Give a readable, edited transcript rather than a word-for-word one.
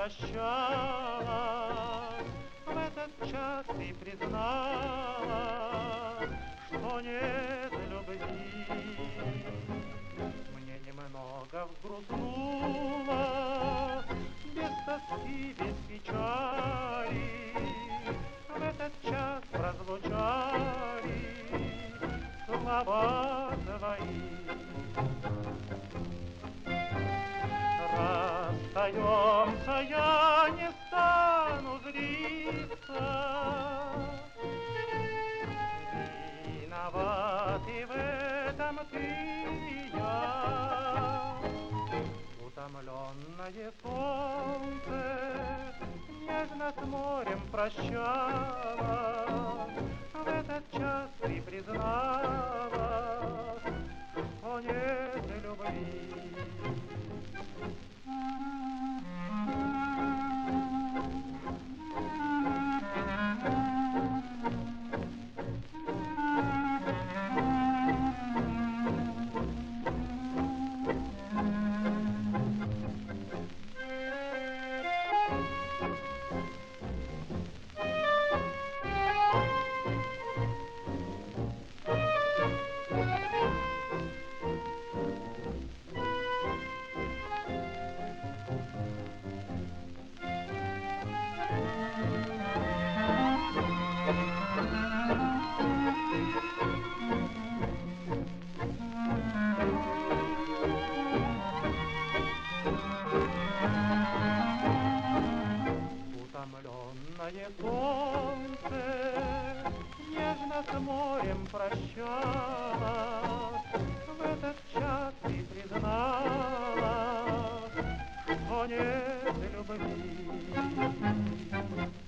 прощалась, в этот час ты призналась, что нет любви. Мне немного взгрустнуло, без тоски, без печали, в этот час прозвучали слова твои. Расстаемся, я не стану злиться, виноват и в этом ты и я. Утомленное солнце нежно с морем прощалось, в этот час ты призналась, что нет любви. Утомленное солнце нежно с морем прощалось, в этот час ты призналась, что нет любви.